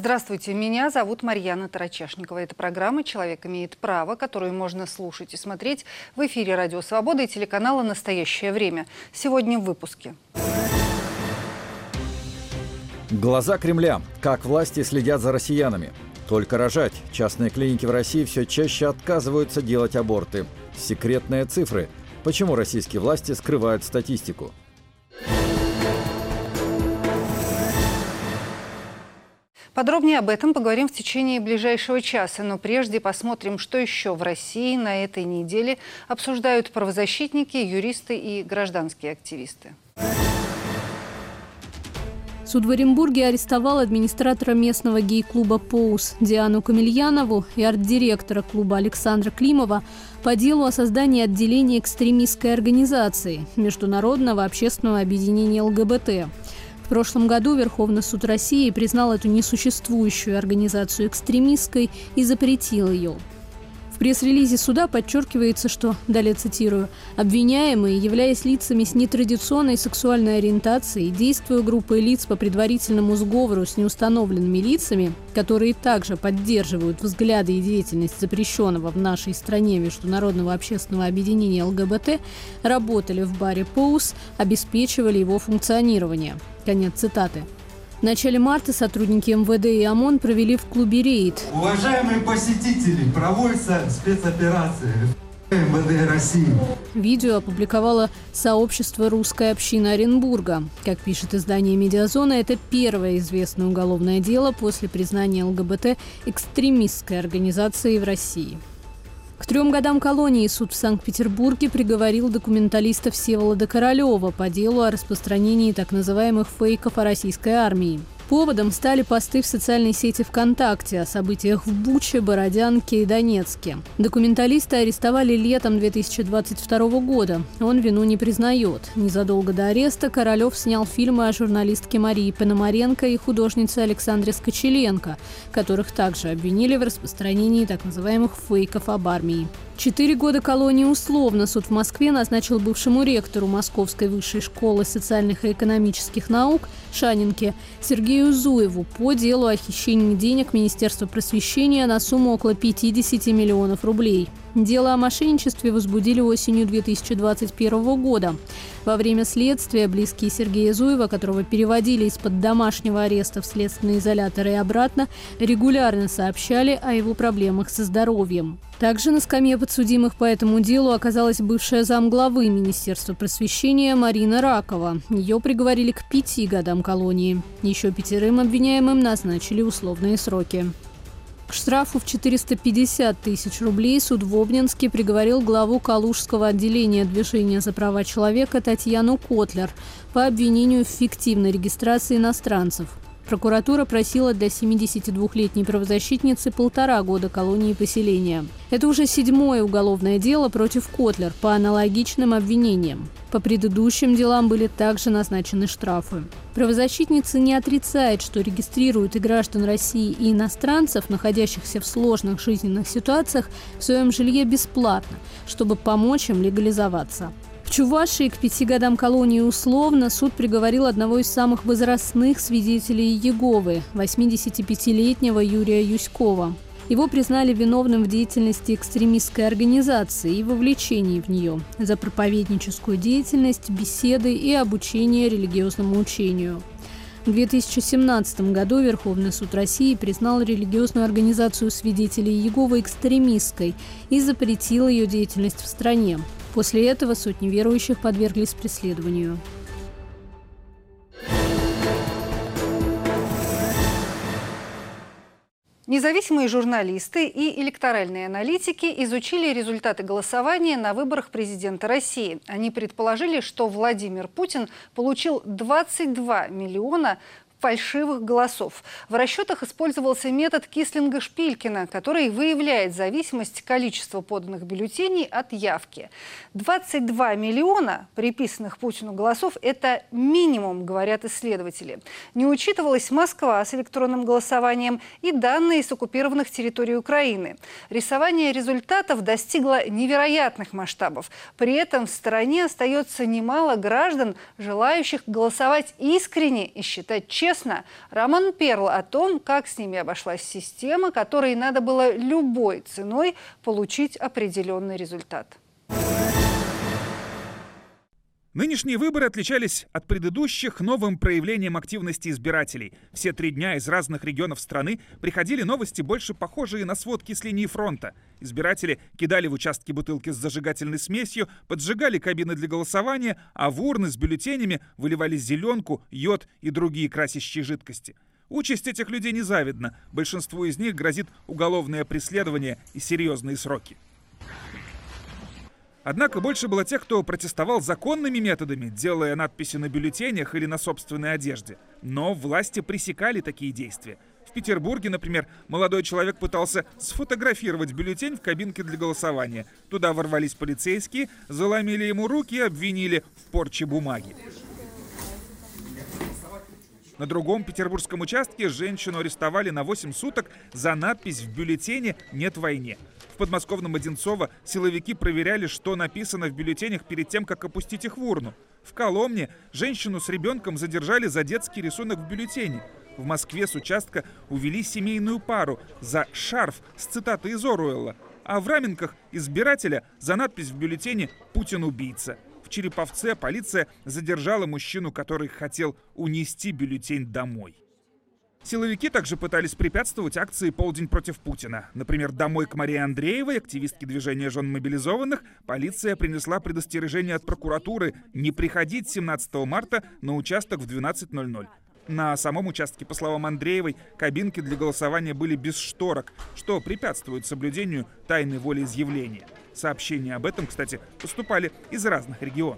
Здравствуйте, меня зовут Марьяна Тарачешникова. Это программа «Человек имеет право», которую можно слушать и смотреть в эфире «Радио Свобода» и телеканала «Настоящее время». Сегодня в выпуске. Глаза Кремля. Как власти следят за россиянами. Только рожать. Частные клиники в России все чаще отказываются делать аборты. Секретные цифры. Почему российские власти скрывают статистику? Подробнее об этом поговорим в течение ближайшего часа. Но прежде посмотрим, что еще в России на этой неделе обсуждают правозащитники, юристы и гражданские активисты. Суд в Оренбурге арестовал администратора местного гей-клуба «Поус» Диану Камельянову и арт-директора клуба Александра Климова по делу о создании отделения экстремистской организации Международного общественного объединения ЛГБТ. В прошлом году Верховный суд России признал эту несуществующую организацию экстремистской и запретил ее. В пресс-релизе суда подчеркивается, что, далее цитирую, «обвиняемые, являясь лицами с нетрадиционной сексуальной ориентацией, действуя группой лиц по предварительному сговору с неустановленными лицами, которые также поддерживают взгляды и деятельность запрещенного в нашей стране Международного общественного объединения ЛГБТ, работали в баре «Поус», обеспечивали его функционирование». Конец цитаты. В начале марта сотрудники МВД и ОМОН провели в клубе рейд. Уважаемые посетители, проводится спецоперация МВД России. Видео опубликовало сообщество «Русская община Оренбурга». Как пишет издание «Медиазона», это первое известное уголовное дело после признания ЛГБТ экстремистской организацией в России. К 3 годам колонии суд в Санкт-Петербурге приговорил документалиста Всеволода Королева по делу о распространении так называемых фейков о российской армии. Поводом стали посты в социальной сети ВКонтакте о событиях в Буче, Бородянке и Донецке. Документалиста арестовали летом 2022 года. Он вину не признает. Незадолго до ареста Королев снял фильмы о журналистке Марии Пономаренко и художнице Александре Скочеленко, которых также обвинили в распространении так называемых фейков об армии. 4 года колонии условно суд в Москве назначил бывшему ректору Московской высшей школы социальных и экономических наук Шанинке Сергею Зуеву по делу о хищении денег Министерства просвещения на сумму около 50 миллионов рублей. Дело о мошенничестве возбудили осенью 2021 года. Во время следствия близкие Сергея Зуева, которого переводили из-под домашнего ареста в следственный изолятор и обратно, регулярно сообщали о его проблемах со здоровьем. Также на скамье подсудимых по этому делу оказалась бывшая замглавы Министерства просвещения Марина Ракова. Ее приговорили к 5 годам колонии. Еще 5 обвиняемым назначили условные сроки. К штрафу в 450 тысяч рублей суд в Обнинске приговорил главу Калужского отделения движения за права человека Татьяну Котлер по обвинению в фиктивной регистрации иностранцев. Прокуратура просила для 72-летней правозащитницы 1,5 года колонии поселения. Это уже 7-е уголовное дело против Котлер по аналогичным обвинениям. По предыдущим делам были также назначены штрафы. Правозащитница не отрицает, что регистрирует и граждан России, и иностранцев, находящихся в сложных жизненных ситуациях, в своем жилье бесплатно, чтобы помочь им легализоваться. В Чувашии к 5 годам колонии условно суд приговорил одного из самых возрастных свидетелей Иеговы, 85-летнего Юрия Юськова. Его признали виновным в деятельности экстремистской организации и вовлечении в нее за проповедническую деятельность, беседы и обучение религиозному учению. В 2017 году Верховный суд России признал религиозную организацию свидетелей Иеговы экстремистской и запретил ее деятельность в стране. После этого сотни верующих подверглись преследованию. Независимые журналисты и электоральные аналитики изучили результаты голосования на выборах президента России. Они предположили, что Владимир Путин получил 22 миллиона фальшивых голосов. В расчетах использовался метод Кислинга-Шпилькина, который выявляет зависимость количества поданных бюллетеней от явки. 22 миллиона приписанных Путину голосов – это минимум, говорят исследователи. Не учитывалась Москва с электронным голосованием и данные с оккупированных территорий Украины. Рисование результатов достигло невероятных масштабов. При этом в стране остается немало граждан, желающих голосовать искренне и считать честным честно. Роман Перл о том, как с ними обошлась система, которой надо было любой ценой получить определенный результат. Нынешние выборы отличались от предыдущих новым проявлением активности избирателей. Все 3 дня из разных регионов страны приходили новости, больше похожие на сводки с линии фронта. Избиратели кидали в участки бутылки с зажигательной смесью, поджигали кабины для голосования, а в урны с бюллетенями выливали зеленку, йод и другие красящие жидкости. Участь этих людей незавидна. Большинству из них грозит уголовное преследование и серьезные сроки. Однако больше было тех, кто протестовал законными методами, делая надписи на бюллетенях или на собственной одежде. Но власти пресекали такие действия. В Петербурге, например, молодой человек пытался сфотографировать бюллетень в кабинке для голосования. Туда ворвались полицейские, заломили ему руки и обвинили в порче бумаги. На другом петербургском участке женщину арестовали на 8 суток за надпись в бюллетене «Нет войне». В подмосковном Одинцово силовики проверяли, что написано в бюллетенях перед тем, как опустить их в урну. В Коломне женщину с ребенком задержали за детский рисунок в бюллетене. В Москве с участка увели семейную пару за шарф с цитатой из Оруэлла. А в Раменках избирателя за надпись в бюллетене «Путин убийца». В Череповце полиция задержала мужчину, который хотел унести бюллетень домой. Силовики также пытались препятствовать акции «Полдень против Путина». Например, домой к Марии Андреевой, активистке движения жен мобилизованных, полиция принесла предостережение от прокуратуры не приходить 17 марта на участок в 12:00. На самом участке, по словам Андреевой, кабинки для голосования были без шторок, что препятствует соблюдению тайны волеизъявления. Сообщения об этом, кстати, поступали из разных регионов.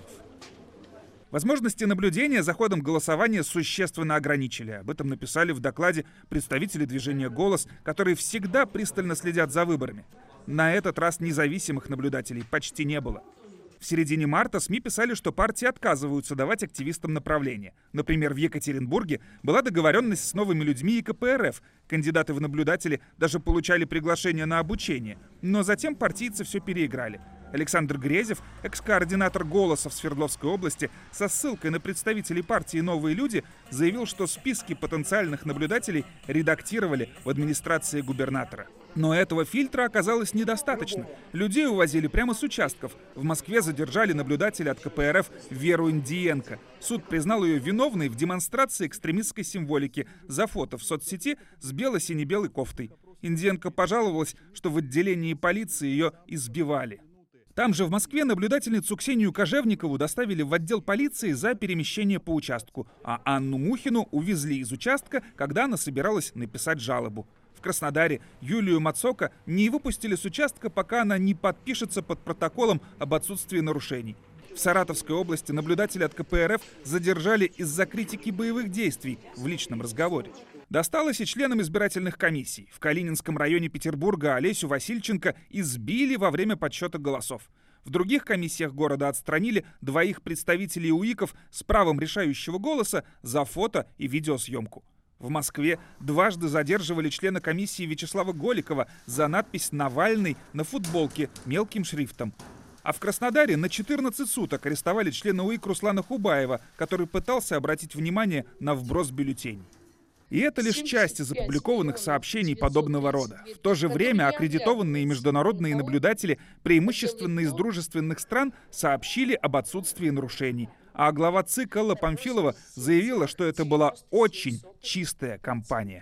Возможности наблюдения за ходом голосования существенно ограничили. Об этом написали в докладе представители движения «Голос», которые всегда пристально следят за выборами. На этот раз независимых наблюдателей почти не было. В середине марта СМИ писали, что партии отказываются давать активистам направления. Например, в Екатеринбурге была договоренность с новыми людьми и КПРФ. Кандидаты в наблюдатели даже получали приглашение на обучение. Но затем партийцы все переиграли. Александр Грезев, экс-координатор «Голоса» в Свердловской области, со ссылкой на представителей партии «Новые люди» заявил, что списки потенциальных наблюдателей редактировали в администрации губернатора. Но этого фильтра оказалось недостаточно. Людей увозили прямо с участков. В Москве задержали наблюдателя от КПРФ Веру Индиенко. Суд признал ее виновной в демонстрации экстремистской символики за фото в соцсети с бело-сине-белой кофтой. Индиенко пожаловалась, что в отделении полиции ее избивали. Там же в Москве наблюдательницу Ксению Кожевникову доставили в отдел полиции за перемещение по участку, а Анну Мухину увезли из участка, когда она собиралась написать жалобу. В Краснодаре Юлию Мацока не выпустили с участка, пока она не подпишется под протоколом об отсутствии нарушений. В Саратовской области наблюдателя от КПРФ задержали из-за критики боевых действий в личном разговоре. Досталось и членам избирательных комиссий. В Калининском районе Петербурга Олесю Васильченко избили во время подсчета голосов. В других комиссиях города отстранили 2 представителей УИКов с правом решающего голоса за фото и видеосъемку. В Москве дважды задерживали члена комиссии Вячеслава Голикова за надпись «Навальный» на футболке мелким шрифтом. А в Краснодаре на 14 суток арестовали члена УИК Руслана Хубаева, который пытался обратить внимание на вброс бюллетеней. И это лишь часть из опубликованных сообщений подобного рода. В то же время аккредитованные международные наблюдатели, преимущественно из дружественных стран, сообщили об отсутствии нарушений. А глава ЦИК Алла Памфилова заявила, что это была очень чистая кампания.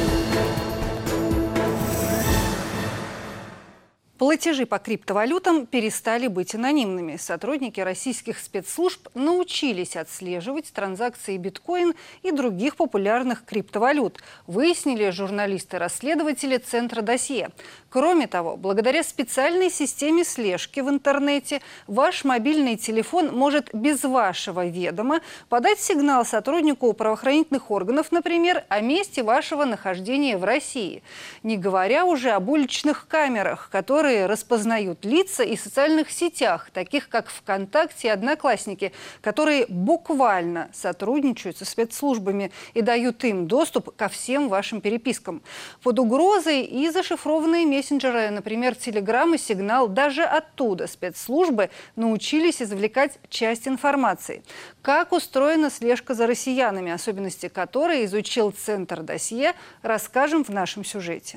Платежи по криптовалютам перестали быть анонимными. Сотрудники российских спецслужб научились отслеживать транзакции биткоин и других популярных криптовалют, выяснили журналисты-расследователи Центра досье. Кроме того, благодаря специальной системе слежки в интернете, ваш мобильный телефон может без вашего ведома подать сигнал сотруднику правоохранительных органов, например, о месте вашего нахождения в России. Не говоря уже об уличных камерах, которые которые распознают лица и в социальных сетях, таких как ВКонтакте и Одноклассники, которые буквально сотрудничают со спецслужбами и дают им доступ ко всем вашим перепискам. Под угрозой и зашифрованные мессенджеры, например, Telegram и Signal, даже оттуда спецслужбы научились извлекать часть информации. Как устроена слежка за россиянами, особенности которой изучил Центр Досье, расскажем в нашем сюжете.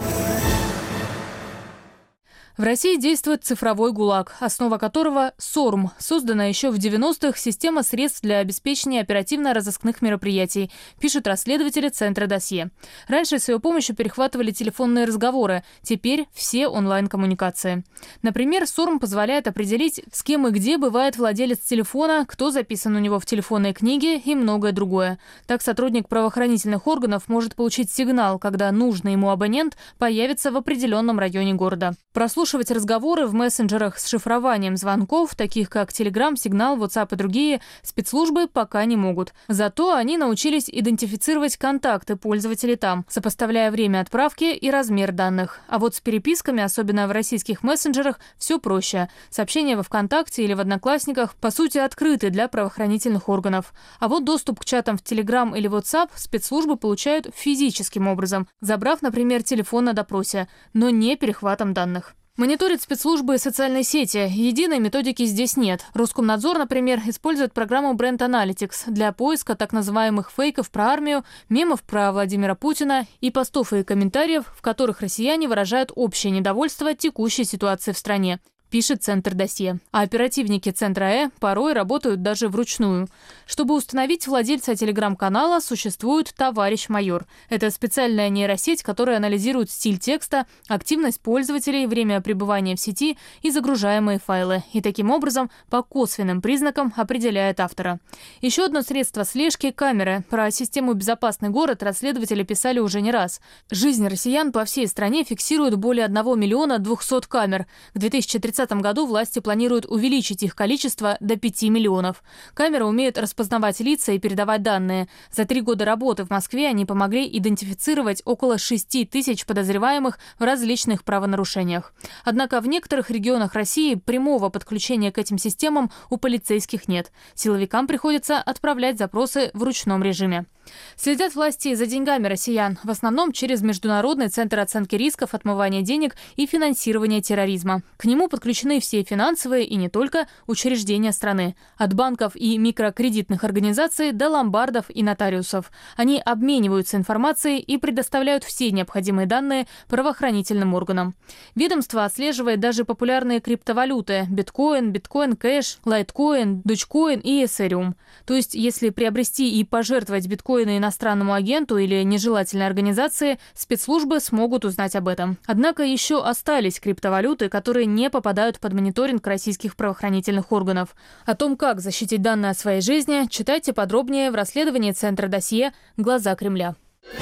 В России действует цифровой ГУЛАГ, основа которого – СОРМ, создана еще в 90-х система средств для обеспечения оперативно-розыскных мероприятий, пишут расследователи Центра Досье. Раньше с ее помощью перехватывали телефонные разговоры, теперь все онлайн-коммуникации. Например, СОРМ позволяет определить, с кем и где бывает владелец телефона, кто записан у него в телефонной книге и многое другое. Так сотрудник правоохранительных органов может получить сигнал, когда нужный ему абонент появится в определенном районе города. Прослушивать разговоры в мессенджерах с шифрованием звонков, таких как Telegram, Signal, WhatsApp и другие, спецслужбы пока не могут. Зато они научились идентифицировать контакты пользователей там, сопоставляя время отправки и размер данных. А вот с переписками, особенно в российских мессенджерах, все проще. Сообщения во ВКонтакте или в Одноклассниках, по сути, открыты для правоохранительных органов. А вот доступ к чатам в Telegram или WhatsApp спецслужбы получают физическим образом, забрав, например, телефон на допросе, но не перехватом данных. Мониторят спецслужбы социальной сети. Единой методики здесь нет. Роскомнадзор, например, использует программу Brand Analytics для поиска так называемых фейков про армию, мемов про Владимира Путина и постов и комментариев, в которых россияне выражают общее недовольство текущей ситуацией в стране, пишет Центр Досье. А оперативники Центра порой работают даже вручную. Чтобы установить владельца телеграм-канала, существует товарищ майор. Это специальная нейросеть, которая анализирует стиль текста, активность пользователей, время пребывания в сети и загружаемые файлы. И таким образом по косвенным признакам определяет автора. Еще одно средство слежки – камеры. Про систему «Безопасный город» расследователи писали уже не раз. Жизнь россиян по всей стране фиксируют более 1 миллиона 200 камер. К 2030 году власти планируют увеличить их количество до 5 миллионов. Камеры умеют распознавать лица и передавать данные. За 3 года работы в Москве они помогли идентифицировать около 6 тысяч подозреваемых в различных правонарушениях. Однако в некоторых регионах России прямого подключения к этим системам у полицейских нет. Силовикам приходится отправлять запросы в ручном режиме. Следят власти за деньгами россиян, в основном через Международный центр оценки рисков, отмывания денег и финансирования терроризма. К нему подключены все финансовые и не только учреждения страны, от банков и микрокредитных организаций до ломбардов и нотариусов. Они обмениваются информацией и предоставляют все необходимые данные правоохранительным органам. Ведомство отслеживает даже популярные криптовалюты – биткоин, биткоин-кэш, лайткоин, дочкоин и эthereum. То есть, если приобрести и пожертвовать биткоин иностранному агенту или нежелательной организации, спецслужбы смогут узнать об этом. Однако еще остались криптовалюты, которые не попадают под мониторинг российских правоохранительных органов. О том, как защитить данные о своей жизни, читайте подробнее в расследовании Центра Досье «Глаза Кремля».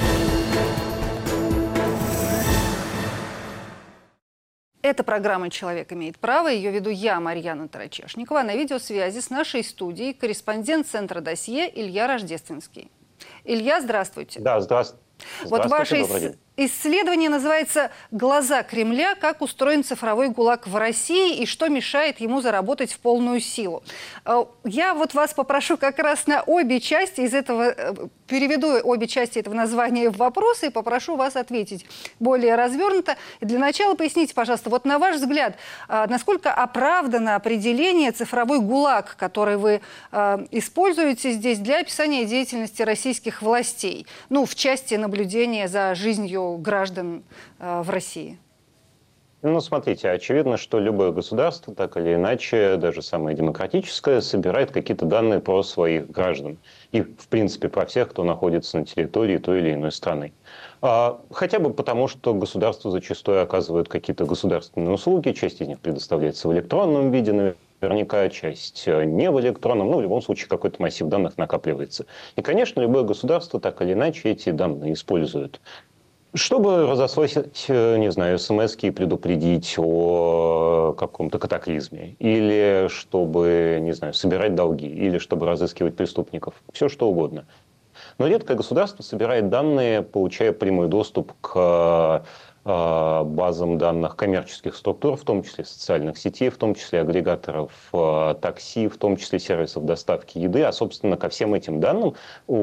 Это программа «Человек имеет право». Ее веду я, Марьяна Тарачешникова. На видеосвязи с нашей студией корреспондент Центра Досье Илья Рождественский. Илья, здравствуйте. Да, здравствуйте. Вот ваше исследование называется «Глаза Кремля. Как устроен цифровой ГУЛАГ в России и что мешает ему заработать в полную силу». Я вот вас попрошу как раз на обе части из этого, переведу обе части этого названия в вопросы и попрошу вас ответить более развернуто. Для начала поясните, пожалуйста, вот на ваш взгляд, насколько оправдано определение цифровой ГУЛАГ, который вы используете здесь для описания деятельности российских властей, ну, в части наблюдения за жизнью граждан в России? Ну, смотрите, очевидно, что любое государство, так или иначе, даже самое демократическое, собирает какие-то данные про своих граждан. И, в принципе, про всех, кто находится на территории той или иной страны. Хотя бы потому, что государство зачастую оказывает какие-то государственные услуги, часть из них предоставляется в электронном виде, наверняка часть не в электронном, но в любом случае какой-то массив данных накапливается. И, конечно, любое государство так или иначе эти данные использует. Чтобы разослать, не знаю, смс-ки и предупредить о каком-то катаклизме, или чтобы, не знаю, собирать долги, или чтобы разыскивать преступников, все что угодно. Но редкое государство собирает данные, получая прямой доступ к базам данных коммерческих структур, в том числе социальных сетей, в том числе агрегаторов такси, в том числе сервисов доставки еды. А, собственно, ко всем этим данным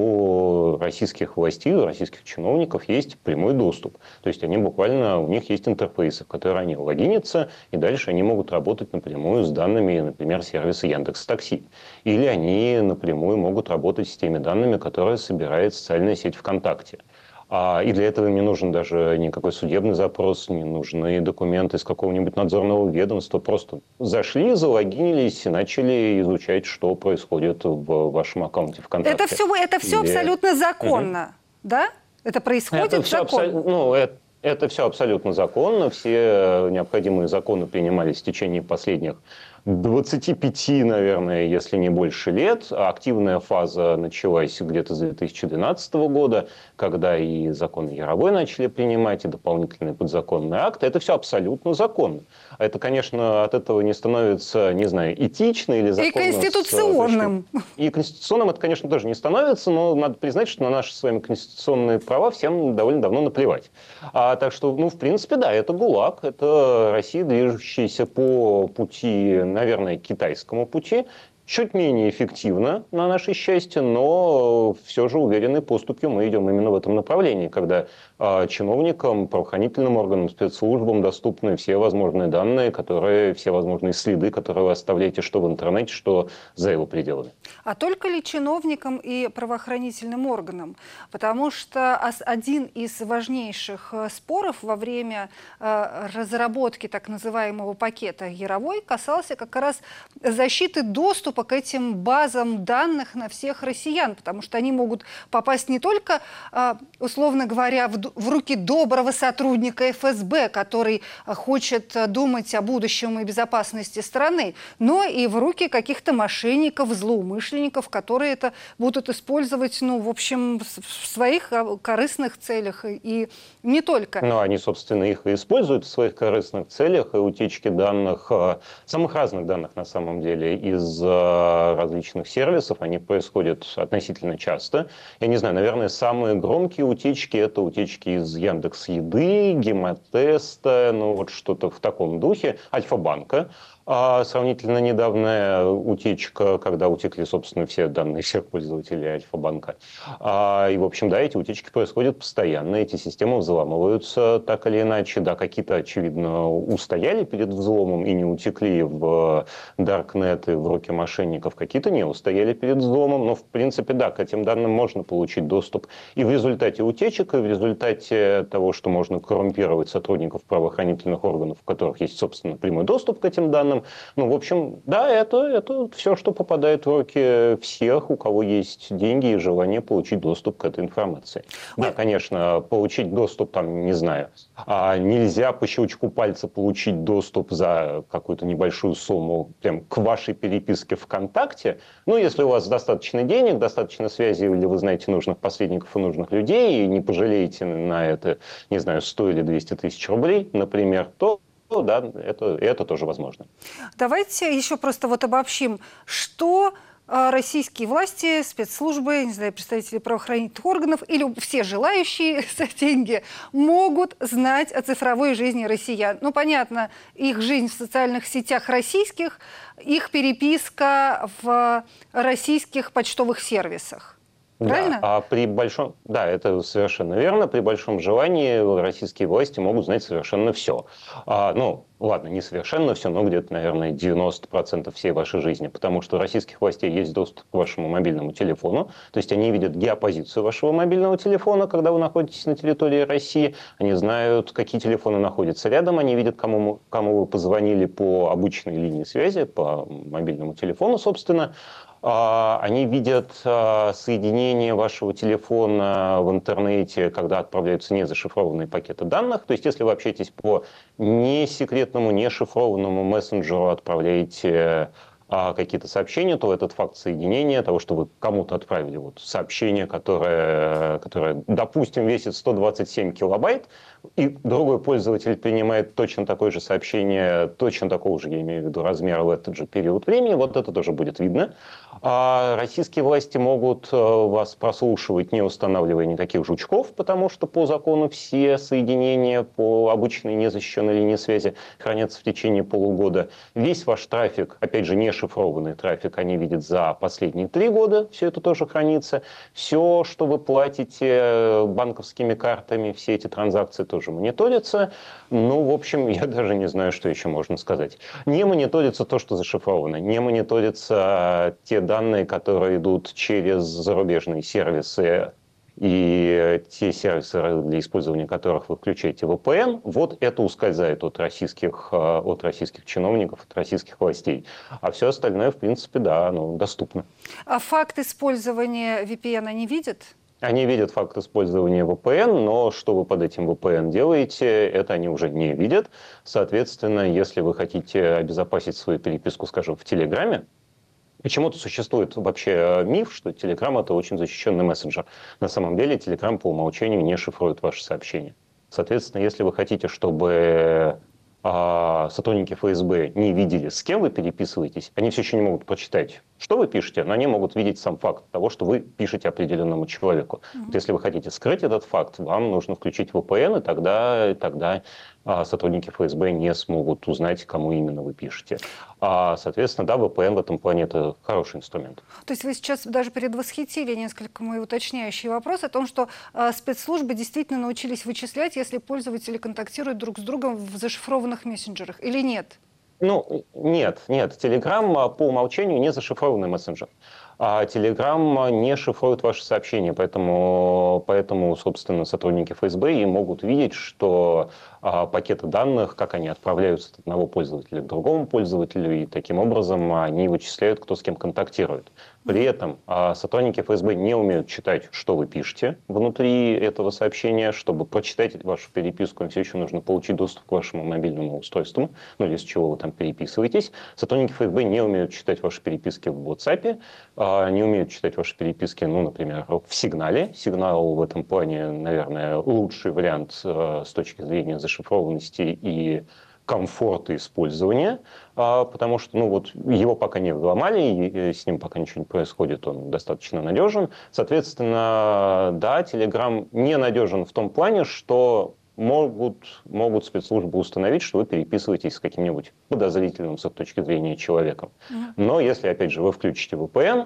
у российских властей, у российских чиновников есть прямой доступ. То есть они буквально, у них есть интерфейсы, в которые они логинятся, и дальше они могут работать напрямую с данными, например, сервиса Яндекс.Такси. Или они напрямую могут работать с теми данными, которые собирает социальная сеть ВКонтакте. И для этого им не нужен даже никакой судебный запрос, не нужны документы из какого-нибудь надзорного ведомства. Просто зашли, залогинились и начали изучать, что происходит в вашем аккаунте ВКонтакте. Это все абсолютно законно, да? Это происходит законно? Это все абсолютно законно. Все необходимые законы принимались в течение последних 25, наверное, если не больше лет. Активная фаза началась где-то с 2012 года, когда и законы Яровой начали принимать, и дополнительные подзаконные акты. Это все абсолютно законно. Это, конечно, от этого не становится, не знаю, этично или законно. И конституционным. И конституционным это, конечно, тоже не становится, но надо признать, что на наши с вами конституционные права всем довольно давно наплевать. Так что, в принципе, да, это ГУЛАГ, это Россия, движущаяся по пути, наверное, китайскому пути, чуть менее эффективно, на наше счастье, но все же уверенной поступью мы идем именно в этом направлении, когда чиновникам, правоохранительным органам, спецслужбам доступны все возможные данные, все возможные следы, которые вы оставляете что в интернете, что за его пределами. А только ли чиновникам и правоохранительным органам? Потому что один из важнейших споров во время разработки так называемого пакета Яровой касался как раз защиты доступа к этим базам данных на всех россиян, потому что они могут попасть не только, условно говоря, в руки доброго сотрудника ФСБ, который хочет думать о будущем и безопасности страны, но и в руки каких-то мошенников, злоумышленников, которые это будут использовать, в общем, в своих корыстных целях и не только. Они, собственно, их и используют в своих корыстных целях, и утечки данных, самых разных данных на самом деле, из различных сервисов, они происходят относительно часто. Я не знаю, наверное, самые громкие утечки – это утечки из Яндекс.Еды, Гемотеста, что-то в таком духе, Альфа-банка. Сравнительно недавняя утечка, когда утекли, собственно, все данные всех пользователей Альфа-банка. И, в общем, эти утечки происходят постоянно, эти системы взламываются так или иначе. Да, какие-то, очевидно, устояли перед взломом и не утекли в Даркнет и в руки мошенников, какие-то не устояли перед взломом. Но, в принципе, да, к этим данным можно получить доступ и в результате утечек, и в результате того, что можно коррумпировать сотрудников правоохранительных органов, у которых есть, собственно, прямой доступ к этим данным. В общем, да, это все, что попадает в руки всех, у кого есть деньги и желание получить доступ к этой информации. Да, конечно, получить доступ, не знаю, нельзя по щелчку пальца получить доступ за какую-то небольшую сумму прям к вашей переписке ВКонтакте. Если у вас достаточно денег, достаточно связей, или вы знаете нужных посредников и нужных людей, и не пожалеете на это, не знаю, 100 или 200 тысяч рублей, например, то да, это тоже возможно. Давайте еще просто обобщим, что российские власти, спецслужбы, не знаю, представители правоохранительных органов или все желающие за деньги могут знать о цифровой жизни россиян. Понятно, их жизнь в социальных сетях российских, их переписка в российских почтовых сервисах. Правильно? Да, это совершенно верно. При большом желании российские власти могут знать совершенно все. Ладно, не совершенно все, но где-то, наверное, 90% всей вашей жизни. Потому что у российских властей есть доступ к вашему мобильному телефону. То есть они видят геопозицию вашего мобильного телефона, когда вы находитесь на территории России. Они знают, какие телефоны находятся рядом. Они видят, кому вы позвонили по обычной линии связи, по мобильному телефону, собственно. Они видят соединение вашего телефона в интернете, когда отправляются незашифрованные пакеты данных. То есть, если вы общаетесь по несекретному, нешифрованному мессенджеру, отправляете какие-то сообщения, то этот факт соединения, того, что вы кому-то отправили сообщение, которое, допустим, весит 127 килобайт, и другой пользователь принимает точно такое же сообщение, точно такого же, я имею в виду, размера в этот же период времени, вот это тоже будет видно. А российские власти могут вас прослушивать, не устанавливая никаких жучков, потому что по закону все соединения по обычной незащищенной линии связи хранятся в течение полугода. Весь ваш трафик, опять же, не шифрованный трафик, они видят за последние 3 года, все это тоже хранится. Все, что вы платите банковскими картами, все эти транзакции тоже мониторятся. Ну, в общем, я даже не знаю, что еще можно сказать. Не мониторится то, что зашифровано, не мониторятся те данные, которые идут через зарубежные сервисы, и те сервисы, для использования которых вы включаете VPN, вот это ускользает от российских чиновников, от российских властей. А все остальное, в принципе, да, оно доступно. А факт использования VPN они видят? Они видят факт использования VPN, но что вы под этим VPN делаете, это они уже не видят. Соответственно, если вы хотите обезопасить свою переписку, скажем, в Телеграме, почему-то существует вообще миф, что Telegram — это очень защищенный мессенджер. На самом деле Telegram по умолчанию не шифрует ваши сообщения. Соответственно, если вы хотите, чтобы сотрудники ФСБ не видели, с кем вы переписываетесь, они все еще не могут прочитать, что вы пишете, но они могут видеть сам факт того, что вы пишете определенному человеку. Вот если вы хотите скрыть этот факт, вам нужно включить VPN, и тогда сотрудники ФСБ не смогут узнать, кому именно вы пишете. Соответственно, да, VPN в этом плане — это хороший инструмент. То есть вы сейчас даже предвосхитили несколько мой уточняющий вопрос о том, что спецслужбы действительно научились вычислять, если пользователи контактируют друг с другом в зашифрованных мессенджерах, или нет? Ну, нет. Telegram по умолчанию не зашифрованный мессенджер. А Telegram не шифрует ваши сообщения, поэтому, собственно, сотрудники ФСБ и могут видеть, что пакеты данных, как они отправляются от одного пользователя к другому пользователю, и таким образом они вычисляют, кто с кем контактирует. При этом сотрудники ФСБ не умеют читать, что вы пишете внутри этого сообщения. Чтобы прочитать вашу переписку, им все еще нужно получить доступ к вашему мобильному устройству, ну или с чего вы там переписываетесь. Сотрудники ФСБ не умеют читать ваши переписки в WhatsApp, не умеют читать ваши переписки, ну, например, в Сигнале. Сигнал в этом плане, наверное, лучший вариант с точки зрения зашифрованности и комфорта использования, потому что его пока не взломали, и с ним пока ничего не происходит, он достаточно надежен. Соответственно, да, Telegram не надежен в том плане, что могут спецслужбы установить, что вы переписываетесь с каким-нибудь подозрительным с их точки зрения человеком. Но если, опять же, вы включите VPN,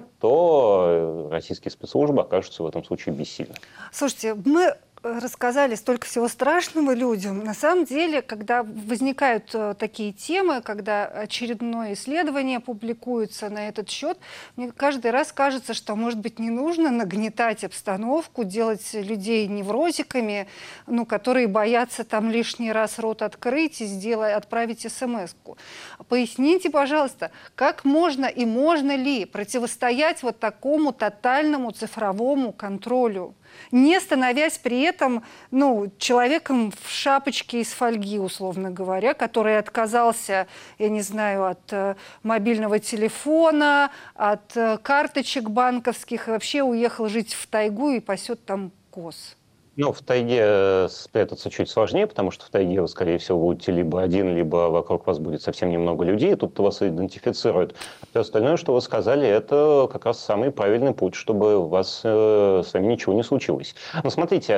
то российские спецслужбы окажутся в этом случае бессильны. Слушайте, мы рассказали столько всего страшного людям. На самом деле, когда возникают такие темы, когда очередное исследование публикуется на этот счет, мне каждый раз кажется, что, может быть, не нужно нагнетать обстановку, делать людей невротиками, которые боятся там лишний раз рот открыть и отправить смс-ку. Поясните, пожалуйста, как можно и можно ли противостоять вот такому тотальному цифровому контролю, не становясь при этом человеком в шапочке из фольги, условно говоря, который отказался, я не знаю, от мобильного телефона, от карточек банковских, и вообще уехал жить в тайгу и пасет там коз? В тайге спрятаться чуть сложнее, потому что в тайге вы, скорее всего, будете либо один, либо вокруг вас будет совсем немного людей, и тут вас идентифицируют. А все остальное, что вы сказали, это как раз самый правильный путь, чтобы у вас с вами ничего не случилось. Но смотрите,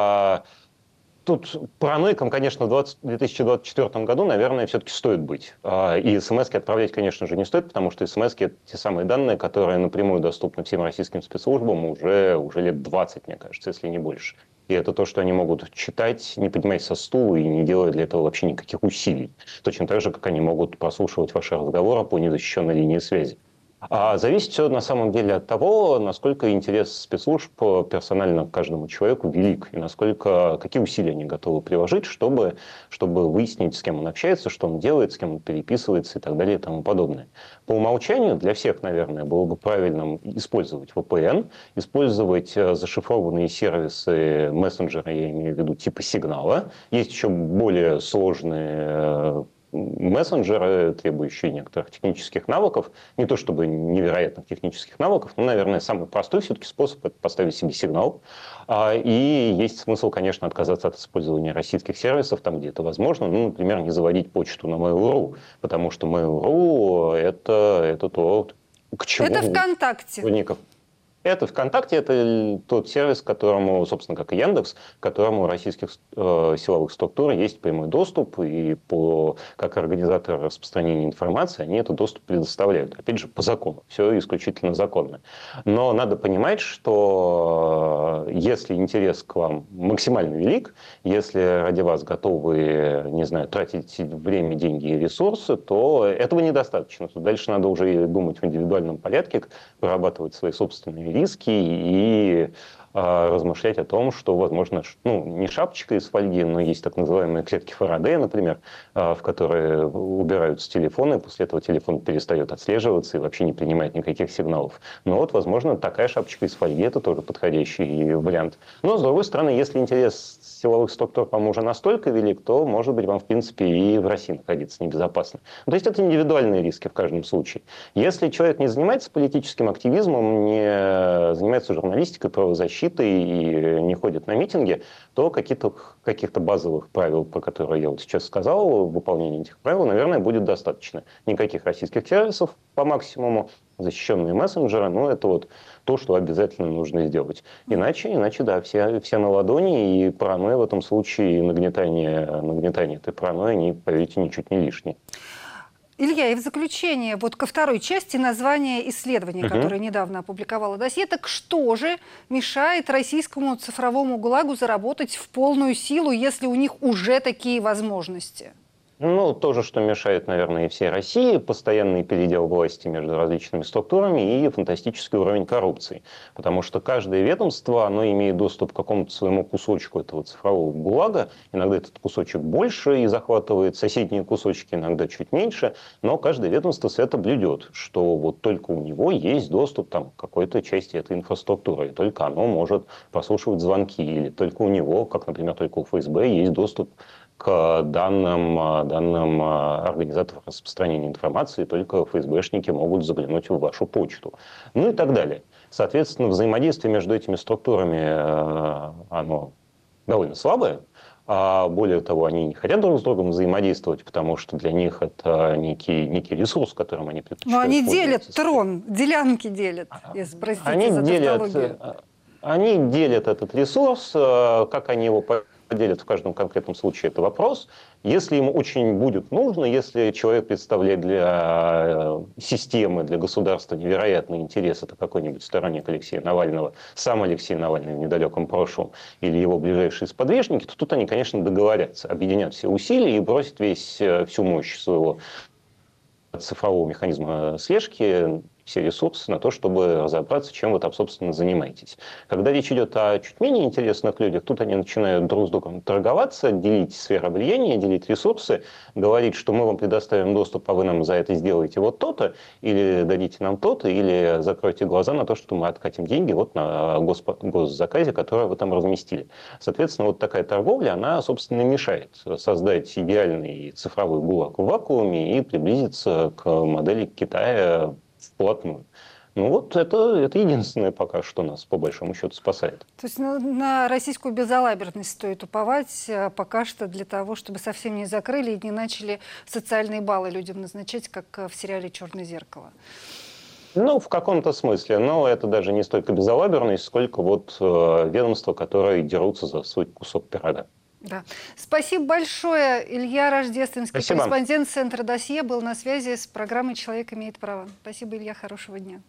тут параноиком, конечно, в 2024 году, наверное, все-таки стоит быть. И смс-ки отправлять, конечно же, не стоит, потому что смс-ки — это те самые данные, которые напрямую доступны всем российским спецслужбам уже лет 20, мне кажется, если не больше. И это то, что они могут читать, не поднимаясь со стула и не делая для этого вообще никаких усилий. Точно так же, как они могут прослушивать ваши разговоры по незащищенной линии связи. Зависит все на самом деле от того, насколько интерес спецслужб персонально к каждому человеку велик, и какие усилия они готовы приложить, чтобы выяснить, с кем он общается, что он делает, с кем он переписывается и так далее и тому подобное. По умолчанию для всех, наверное, было бы правильным использовать VPN, использовать зашифрованные сервисы, мессенджеры, я имею в виду, типа Сигнала. Есть еще более сложные мессенджеры, требующие некоторых технических навыков. Не то чтобы невероятных технических навыков, но, наверное, самый простой все-таки способ – это поставить себе сигнал. И есть смысл, конечно, отказаться от использования российских сервисов там, где это возможно. Ну, например, не заводить почту на Mail.ru, потому что Mail.ru – это то, к чему… Это ВКонтакте. Это ВКонтакте, это тот сервис, которому, собственно, как и Яндекс, которому у российских силовых структур есть прямой доступ, и как организатор распространения информации они этот доступ предоставляют. Опять же, по закону. Все исключительно законно. Но надо понимать, что если интерес к вам максимально велик, если ради вас готовы, не знаю, тратить время, деньги и ресурсы, то этого недостаточно. Дальше надо уже думать в индивидуальном порядке, прорабатывать свои собственные риски и размышлять о том, что, возможно, не шапочка из фольги, но есть так называемые клетки Фарадея, например, в которые убираются телефоны, после этого телефон перестает отслеживаться и вообще не принимает никаких сигналов. Но вот, возможно, такая шапочка из фольги – это тоже подходящий вариант. Но, с другой стороны, если интерес силовых структур вам уже настолько велик, то, может быть, вам, в принципе, и в России находиться небезопасно. То есть это индивидуальные риски в каждом случае. Если человек не занимается политическим активизмом, не занимается журналистикой, правозащитой и не ходит на митинги, то каких-то базовых правил, про которые я вот сейчас сказал, выполнение этих правил, наверное, будет достаточно. Никаких российских сервисов по максимуму, защищенные мессенджеры, это вот то, что обязательно нужно сделать. Иначе да, все на ладони, и паранойя в этом случае, и нагнетание этой паранойи, они, поверьте, ничуть не лишние. Илья, и в заключение, вот ко второй части названия исследования, которое недавно опубликовало досье, так что же мешает российскому цифровому ГУЛАГу заработать в полную силу, если у них уже такие возможности? То же, что мешает, наверное, и всей России, постоянный передел власти между различными структурами и фантастический уровень коррупции. Потому что каждое ведомство, оно имеет доступ к какому-то своему кусочку этого цифрового ГУЛАГа. Иногда этот кусочек больше и захватывает соседние кусочки, иногда чуть меньше. Но каждое ведомство свято блюдет, что вот только у него есть доступ к какой-то части этой инфраструктуры. И только оно может прослушивать звонки. Или только у него, как, например, только у ФСБ, есть доступ к данным организаторов распространения информации, только ФСБшники могут заглянуть в вашу почту. И так далее. Соответственно, взаимодействие между этими структурами, оно довольно слабое. Более того, они не хотят друг с другом взаимодействовать, потому что для них это некий ресурс, которым они предпочитают. Но они делят трон, делянки делят, если простите за тавтологию. Они делят этот ресурс, как они его делят в каждом конкретном случае, это вопрос. Если ему очень будет нужно, если человек представляет для системы, для государства невероятный интерес, это какой-нибудь сторонник Алексея Навального, сам Алексей Навальный в недалеком прошлом, или его ближайшие сподвижники, то тут они, конечно, договорятся, объединят все усилия и бросят всю мощь своего цифрового механизма слежки, все ресурсы на то, чтобы разобраться, чем вы там, собственно, занимаетесь. Когда речь идет о чуть менее интересных людях, тут они начинают друг с другом торговаться, делить сферы влияния, делить ресурсы, говорить, что мы вам предоставим доступ, а вы нам за это сделаете вот то-то, или дадите нам то-то, или закройте глаза на то, что мы откатим деньги вот на госзаказе, который вы там разместили. Соответственно, вот такая торговля, она, собственно, мешает создать идеальный цифровой ГУЛАГ в вакууме и приблизиться к модели Китая вплотную. Это единственное пока что нас, по большому счету, спасает. То есть на российскую безалаберность стоит уповать пока что для того, чтобы совсем не закрыли и не начали социальные баллы людям назначать, как в сериале «Черное зеркало». В каком-то смысле. Но это даже не столько безалаберность, сколько ведомства, которые дерутся за свой кусок пирога. Да. Спасибо большое. Илья Рождественский, Спасибо. Корреспондент Центра «Досье», был на связи с программой «Человек имеет право». Спасибо, Илья. Хорошего дня.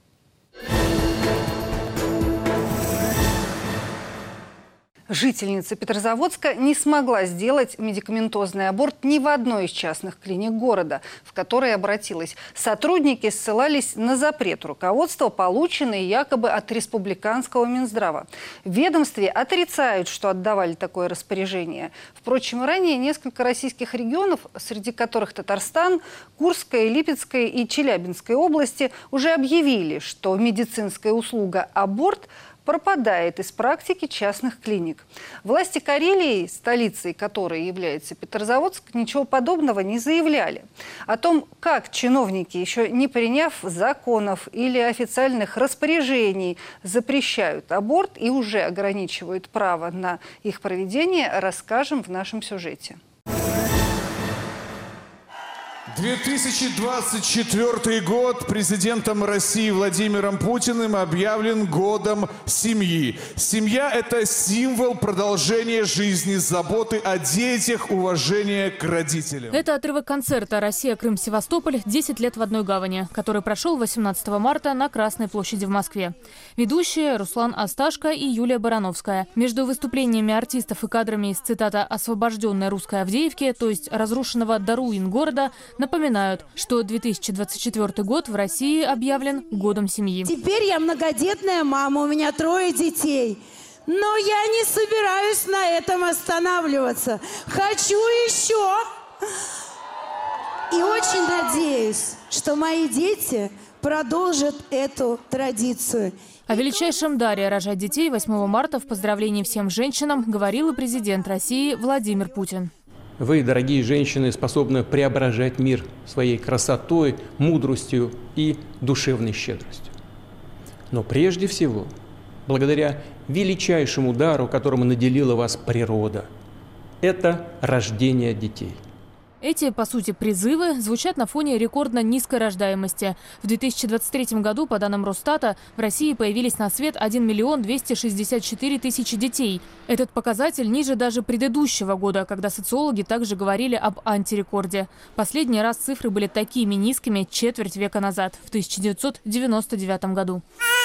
Жительница Петрозаводска не смогла сделать медикаментозный аборт ни в одной из частных клиник города, в которые обратилась. Сотрудники ссылались на запрет руководства, полученный якобы от республиканского Минздрава. В ведомстве отрицают, что отдавали такое распоряжение. Впрочем, ранее несколько российских регионов, среди которых Татарстан, Курская, Липецкая и Челябинская области, уже объявили, что медицинская услуга аборт пропадает из практики частных клиник. Власти Карелии, столицей которой является Петрозаводск, ничего подобного не заявляли. О том, как чиновники, еще не приняв законов или официальных распоряжений, запрещают аборт и уже ограничивают право на их проведение, расскажем в нашем сюжете. 2024 год президентом России Владимиром Путиным объявлен годом семьи. Семья – это символ продолжения жизни, заботы о детях, уважения к родителям. Это отрывок концерта «Россия-Крым-Севастополь. 10 лет в одной гавани», который прошел 18 марта на Красной площади в Москве. Ведущие Руслан Асташко и Юлия Барановская. Между выступлениями артистов и кадрами из, цитата, «освобожденной русской Авдеевки», то есть разрушенного до руин города, напоминают, что 2024 год в России объявлен годом семьи. Теперь я многодетная мама, у меня 3 детей. Но я не собираюсь на этом останавливаться. Хочу еще. И очень надеюсь, что мои дети продолжат эту традицию. О величайшем даре рожать детей 8 марта в поздравлении всем женщинам говорил и президент России Владимир Путин. Вы, дорогие женщины, способны преображать мир своей красотой, мудростью и душевной щедростью. Но прежде всего, благодаря величайшему дару, которым наделила вас природа, это рождение детей. Эти, по сути, призывы звучат на фоне рекордно низкой рождаемости. В 2023 году, по данным Росстата, в России появились на свет 1 264 000 детей. Этот показатель ниже даже предыдущего года, когда социологи также говорили об антирекорде. Последний раз цифры были такими низкими четверть века назад, в 1999 году.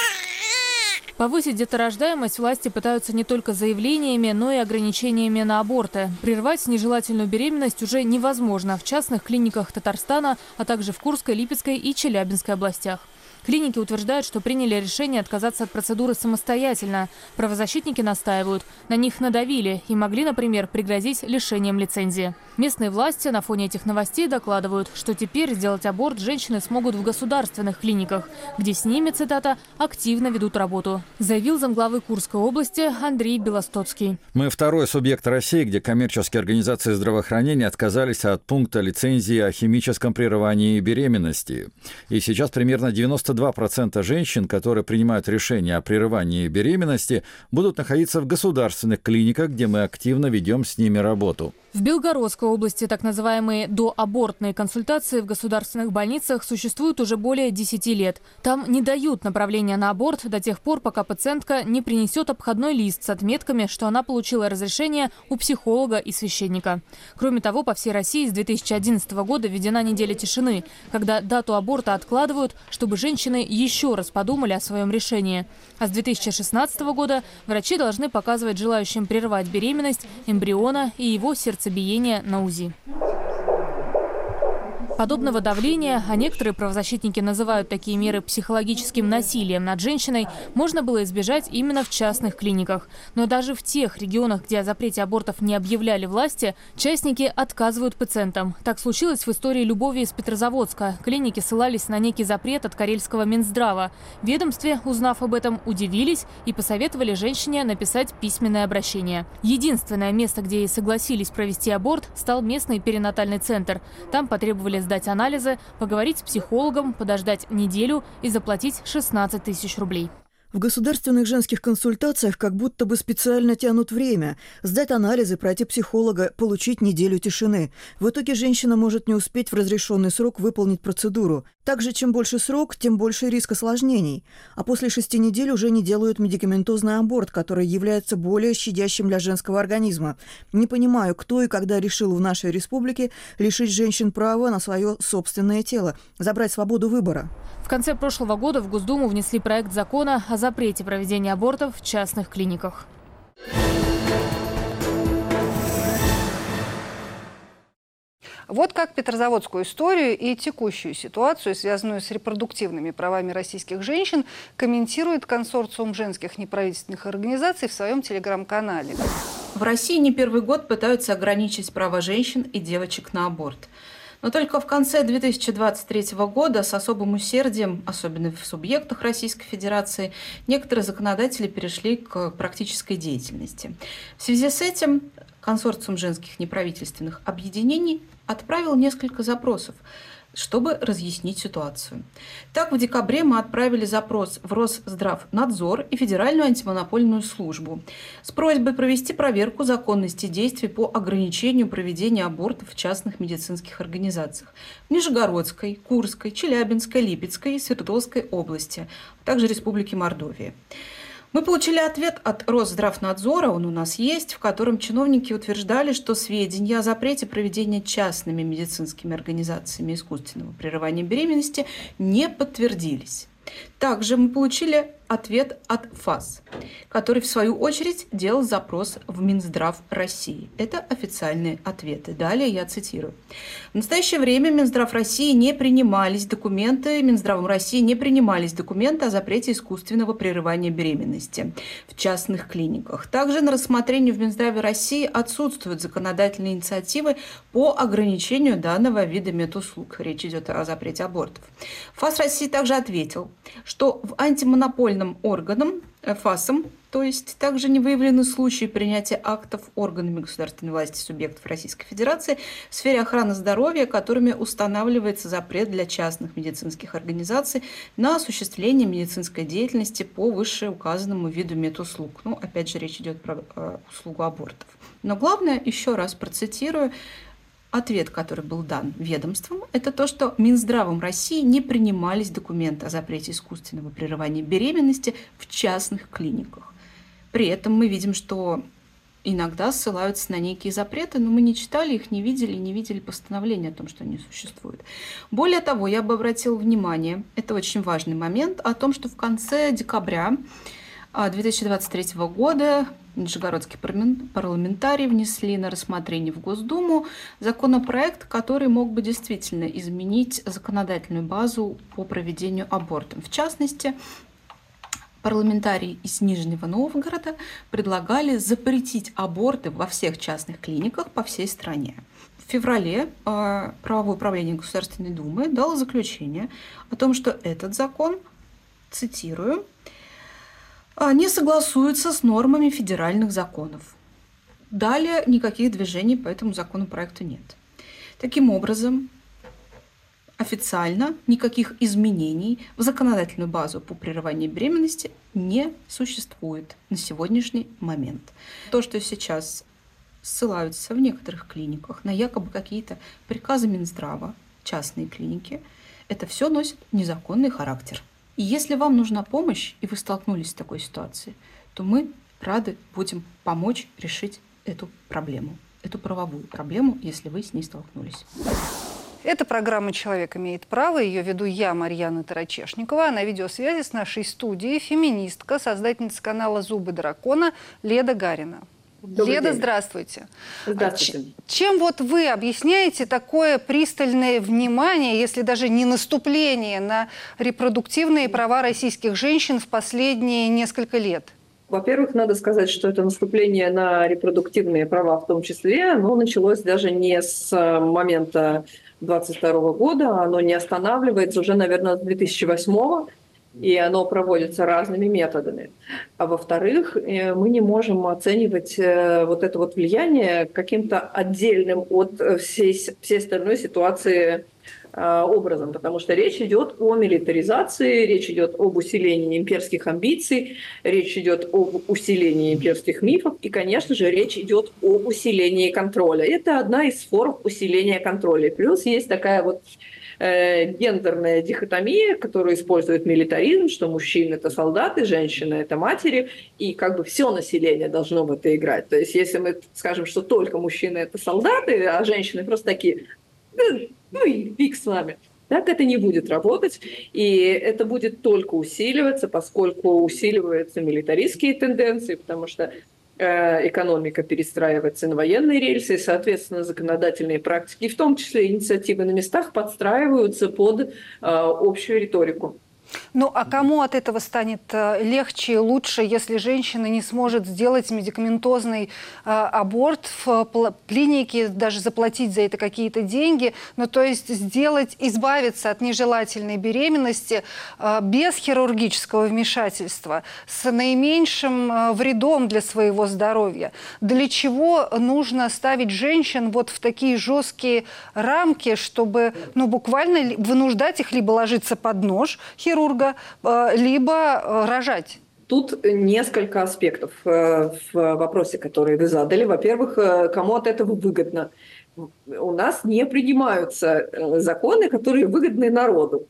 Повысить деторождаемость власти пытаются не только заявлениями, но и ограничениями на аборты. Прервать нежелательную беременность уже невозможно в частных клиниках Татарстана, а также в Курской, Липецкой и Челябинской областях. Клиники утверждают, что приняли решение отказаться от процедуры самостоятельно. Правозащитники настаивают. На них надавили и могли, например, пригрозить лишением лицензии. Местные власти на фоне этих новостей докладывают, что теперь сделать аборт женщины смогут в государственных клиниках, где с ними, цитата, «активно ведут работу», заявил замглавы Курской области Андрей Белостоцкий. Мы второй субъект России, где коммерческие организации здравоохранения отказались от пункта лицензии о химическом прерывании беременности. И сейчас примерно 92% женщин, которые принимают решение о прерывании беременности, будут находиться в государственных клиниках, где мы активно ведем с ними работу. В Белгородской области так называемые доабортные консультации в государственных больницах существуют уже более 10 лет. Там не дают направления на аборт до тех пор, пока пациентка не принесет обходной лист с отметками, что она получила разрешение у психолога и священника. Кроме того, по всей России с 2011 года введена неделя тишины, когда дату аборта откладывают, чтобы женщины еще раз подумали о своем решении. А с 2016 года врачи должны показывать желающим прервать беременность эмбриона и его сердцебиение на УЗИ. Подобного давления, а некоторые правозащитники называют такие меры психологическим насилием над женщиной, можно было избежать именно в частных клиниках. Но даже в тех регионах, где о запрете абортов не объявляли власти, частники отказывают пациентам. Так случилось в истории Любови из Петрозаводска. Клиники ссылались на некий запрет от карельского Минздрава. В ведомстве, узнав об этом, удивились и посоветовали женщине написать письменное обращение. Единственное место, где ей согласились провести аборт, стал местный перинатальный центр. Там потребовали сдать анализы, поговорить с психологом, подождать неделю и заплатить 16 000 рублей. В государственных женских консультациях как будто бы специально тянут время. Сдать анализы, пройти психолога, получить неделю тишины. В итоге женщина может не успеть в разрешенный срок выполнить процедуру. Также, чем больше срок, тем больше риск осложнений. А после 6 недель уже не делают медикаментозный аборт, который является более щадящим для женского организма. Не понимаю, кто и когда решил в нашей республике лишить женщин права на свое собственное тело, забрать свободу выбора. В конце прошлого года в Госдуму внесли проект закона о запрете проведения абортов в частных клиниках. Вот как петрозаводскую историю и текущую ситуацию, связанную с репродуктивными правами российских женщин, комментирует консорциум женских неправительственных организаций в своем телеграм-канале. В России не первый год пытаются ограничить права женщин и девочек на аборт. Но только в конце 2023 года с особым усердием, особенно в субъектах Российской Федерации, некоторые законодатели перешли к практической деятельности. В связи с этим консорциум женских неправительственных объединений отправил несколько запросов, чтобы разъяснить ситуацию. Так, в декабре мы отправили запрос в Росздравнадзор и Федеральную антимонопольную службу с просьбой провести проверку законности действий по ограничению проведения абортов в частных медицинских организациях в Нижегородской, Курской, Челябинской, Липецкой и Свердловской области, а также Республике Мордовия. Мы получили ответ от Росздравнадзора, он у нас есть, в котором чиновники утверждали, что сведения о запрете проведения частными медицинскими организациями искусственного прерывания беременности не подтвердились. Также мы получили ответ от ФАС, который, в свою очередь, делал запрос в Минздрав России. Это официальные ответы. Далее я цитирую. В настоящее время Минздравом России не принимались документы о запрете искусственного прерывания беременности в частных клиниках. Также на рассмотрении в Минздраве России отсутствуют законодательные инициативы по ограничению данного вида медуслуг. Речь идет о запрете абортов. ФАС России также ответил, что в антимонопольном органам, ФАСом, то есть также не выявлены случаи принятия актов органами государственной власти субъектов Российской Федерации в сфере охраны здоровья, которыми устанавливается запрет для частных медицинских организаций на осуществление медицинской деятельности по вышеуказанному виду медуслуг. Ну, опять же, речь идет про услугу абортов. Но главное, еще раз процитирую, ответ, который был дан ведомством, это то, что Минздравом России не принимались документы о запрете искусственного прерывания беременности в частных клиниках. При этом мы видим, что иногда ссылаются на некие запреты, но мы не читали их, не видели постановления о том, что они существуют. Более того, я бы обратила внимание, это очень важный момент, о том, что в конце декабря 2023 года нижегородские парламентарии внесли на рассмотрение в Госдуму законопроект, который мог бы действительно изменить законодательную базу по проведению абортов. В частности, парламентарии из Нижнего Новгорода предлагали запретить аборты во всех частных клиниках по всей стране. В феврале правовое управление Государственной Думы дало заключение о том, что этот закон, цитирую, не согласуются с нормами федеральных законов. Далее никаких движений по этому законопроекту нет. Таким образом, официально никаких изменений в законодательную базу по прерыванию беременности не существует на сегодняшний момент. То, что сейчас ссылаются в некоторых клиниках на якобы какие-то приказы Минздрава, частные клиники, это все носит незаконный характер. И если вам нужна помощь, и вы столкнулись с такой ситуацией, то мы рады будем помочь решить эту проблему, эту правовую проблему, если вы с ней столкнулись. Это программа «Человек имеет право». Ее веду я, Марьяна Тарачешникова. А на видеосвязи с нашей студией феминистка, создательница канала «Зубы дракона» Леда Гарина. Леда, здравствуйте. Здравствуйте. Чем вот вы объясняете такое пристальное внимание, если даже не наступление, на репродуктивные права российских женщин в последние несколько лет? Во-первых, надо сказать, что это наступление на репродуктивные права в том числе, оно началось даже не с момента 2022 года, оно не останавливается уже, наверное, с 2008 и оно проводится разными методами. А во-вторых, мы не можем оценивать вот это вот влияние каким-то отдельным от всей остальной ситуации образом, потому что речь идет о милитаризации, речь идет об усилении имперских амбиций, речь идет об усилении имперских мифов и, конечно же, речь идет о усилении контроля. Это одна из форм усиления контроля. Плюс есть такая вот гендерная дихотомия, которую использует милитаризм, что мужчины – это солдаты, женщины – это матери, и как бы все население должно в это играть. То есть если мы скажем, что только мужчины – это солдаты, а женщины просто такие, ну и фиг с вами, так это не будет работать, и это будет только усиливаться, поскольку усиливаются милитаристские тенденции, потому что экономика перестраивается на военные рельсы, и, соответственно, законодательные практики, в том числе инициативы на местах, подстраиваются под общую риторику. Ну, а кому от этого станет легче и лучше, если женщина не сможет сделать медикаментозный аборт в клинике, даже заплатить за это какие-то деньги, ну, то есть избавиться от нежелательной беременности без хирургического вмешательства, с наименьшим вредом для своего здоровья? Для чего нужно ставить женщин вот в такие жесткие рамки, чтобы, ну, буквально вынуждать их либо ложиться под нож хирурга, либо рожать? Тут несколько аспектов в вопросе, который вы задали. Во-первых, кому от этого выгодно? У нас не принимаются законы, которые выгодны народу.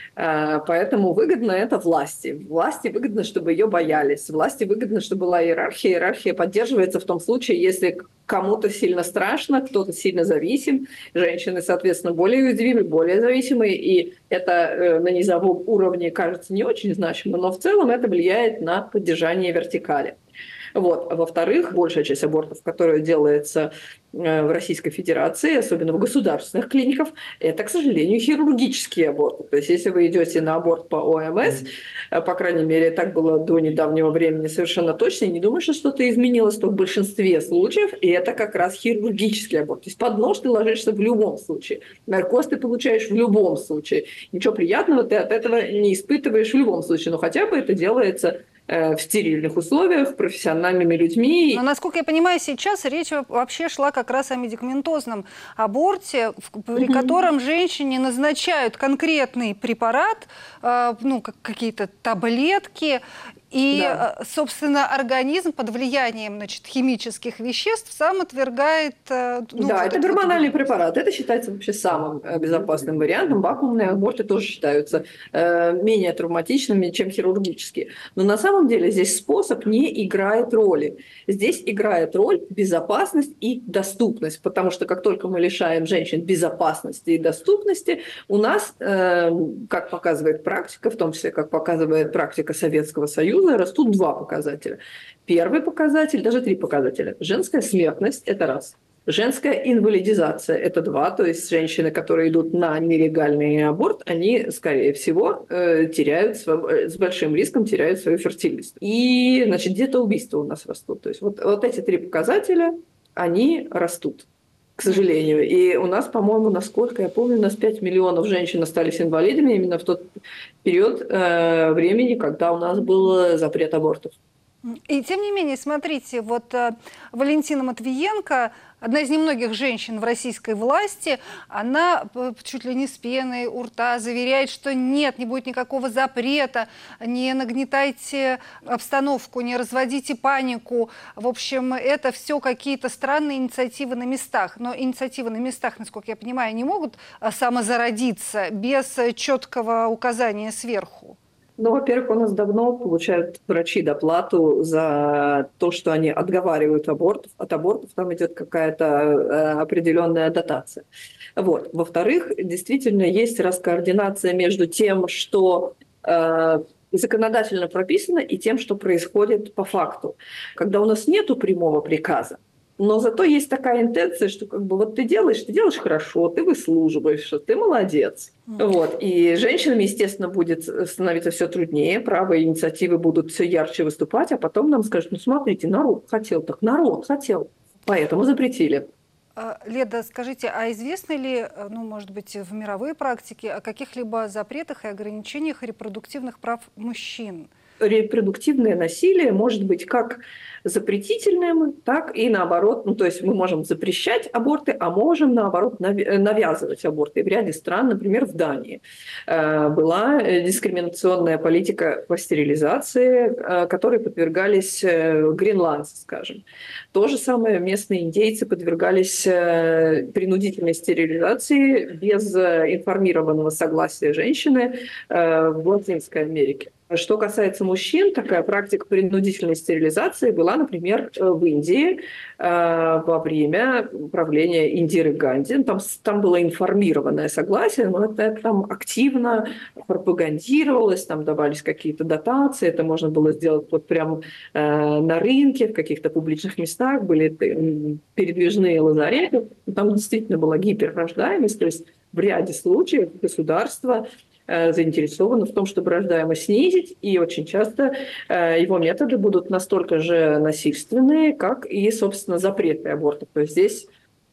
Поэтому выгодно это власти. Власти выгодно, чтобы ее боялись. Власти выгодно, чтобы была иерархия. Иерархия поддерживается в том случае, если кому-то сильно страшно, кто-то сильно зависим. Женщины, соответственно, более уязвимы, более зависимые. И это на низовом уровне кажется не очень значимо, но в целом это влияет на поддержание вертикали. Вот. А во-вторых, большая часть абортов, которая делается в Российской Федерации, особенно в государственных клиниках, это, к сожалению, хирургические аборты. То есть если вы идете на аборт по ОМС, по крайней мере, так было до недавнего времени совершенно точно, не думаю, что что-то изменилось, то в большинстве случаев и это как раз хирургический аборт. То есть под нож ты ложишься в любом случае. Наркоз ты получаешь в любом случае. Ничего приятного ты от этого не испытываешь в любом случае. Но хотя бы это делается в стерильных условиях, профессиональными людьми. Но, насколько я понимаю, сейчас речь вообще шла как раз о медикаментозном аборте, при котором женщине назначают конкретный препарат, ну, какие-то таблетки, и, собственно, организм под влиянием, значит, химических веществ сам отвергает... Ну, да, это гормональный препарат. Это считается вообще самым безопасным вариантом. Вакуумные аборты тоже считаются менее травматичными, чем хирургические. Но на самом деле здесь способ не играет роли. Здесь играет роль безопасность и доступность. Потому что как только мы лишаем женщин безопасности и доступности, у нас, как показывает практика, в том числе как показывает практика Советского Союза, растут два показателя. Первый показатель, даже три показателя. Женская смертность – это раз. Женская инвалидизация – это два. То есть женщины, которые идут на нелегальный аборт, они, скорее всего, теряют, с большим риском теряют свою фертильность. И, значит, где-то убийства у нас растут. То есть вот эти три показателя, они растут, к сожалению. И у нас, по-моему, насколько я помню, у нас 5 миллионов женщин остались инвалидами именно в тот период времени, когда у нас был запрет абортов. И тем не менее, смотрите, вот Валентина Матвиенко, одна из немногих женщин в российской власти, она чуть ли не с пеной у рта заверяет, что нет, не будет никакого запрета, не нагнетайте обстановку, не разводите панику. В общем, это все какие-то странные инициативы на местах. Но инициативы на местах, насколько я понимаю, не могут самозародиться без четкого указания сверху. Ну, во-первых, у нас давно получают врачи доплату за то, что они отговаривают от абортов, там идет какая-то определенная дотация. Вот. Во-вторых, действительно есть раскоординация между тем, что законодательно прописано, и тем, что происходит по факту. Когда у нас нет прямого приказа, но зато есть такая интенция, что как бы вот ты делаешь хорошо, ты выслуживаешь, ты молодец. Вот. И женщинам, естественно, будет становиться все труднее, правые инициативы будут все ярче выступать, а потом нам скажут, ну смотрите, народ хотел, поэтому запретили. Леда, скажите, а известно ли, ну, может быть, в мировой практике о каких-либо запретах и ограничениях репродуктивных прав мужчин? Репродуктивное насилие может быть как запретительным, так и наоборот. Ну, то есть мы можем запрещать аборты, а можем, наоборот, навязывать аборты. И в ряде стран, например, в Дании, была дискриминационная политика по стерилизации, которой подвергались гренландцы, скажем. То же самое местные индейцы подвергались принудительной стерилизации без информированного согласия женщины в Латинской Америке. Что касается мужчин, такая практика принудительной стерилизации была, например, в Индии во время правления Индиры Ганди. Там было информированное согласие, но это там активно пропагандировалось, там давались какие-то дотации, это можно было сделать вот прямо на рынке, в каких-то публичных местах, были передвижные лазареты. Там действительно была гиперрождаемость, то есть в ряде случаев государство заинтересованы в том, чтобы рождаемость снизить, и очень часто его методы будут настолько же насильственные, как и, собственно, запреты абортов. То есть здесь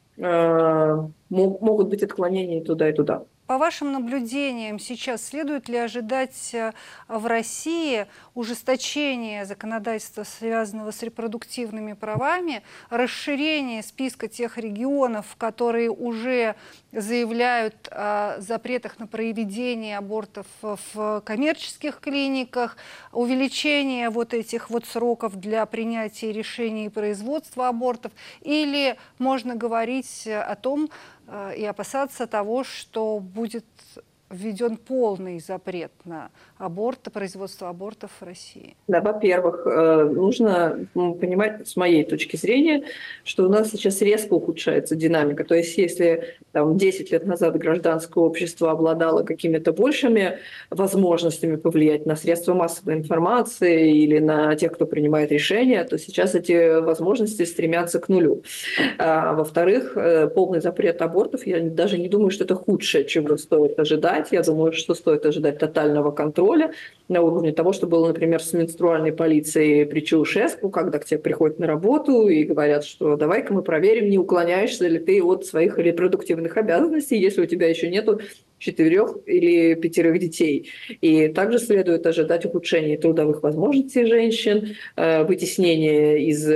могут быть отклонения и туда, и туда. По вашим наблюдениям, сейчас следует ли ожидать в России ужесточения законодательства, связанного с репродуктивными правами, расширение списка тех регионов, которые уже заявляют о запретах на проведение абортов в коммерческих клиниках, увеличение вот этих вот сроков для принятия решений и производства абортов, или можно говорить о том, и опасаться того, что будет введен полный запрет на аборты, производство абортов в России? Да, во-первых, нужно понимать, с моей точки зрения, что у нас сейчас резко ухудшается динамика. То есть если 10 лет назад гражданское общество обладало какими-то большими возможностями повлиять на средства массовой информации или на тех, кто принимает решения, то сейчас эти возможности стремятся к нулю. Во-вторых, полный запрет абортов, я даже не думаю, что это худшее, чего стоит ожидать. Я думаю, что стоит ожидать тотального контроля на уровне того, что было, например, с менструальной полицией при Чаушеску, когда к тебе приходят на работу и говорят, что давай-ка мы проверим, не уклоняешься ли ты от своих репродуктивных обязанностей, если у тебя еще нету 4 или 5 детей. И также следует ожидать ухудшения трудовых возможностей женщин, вытеснения из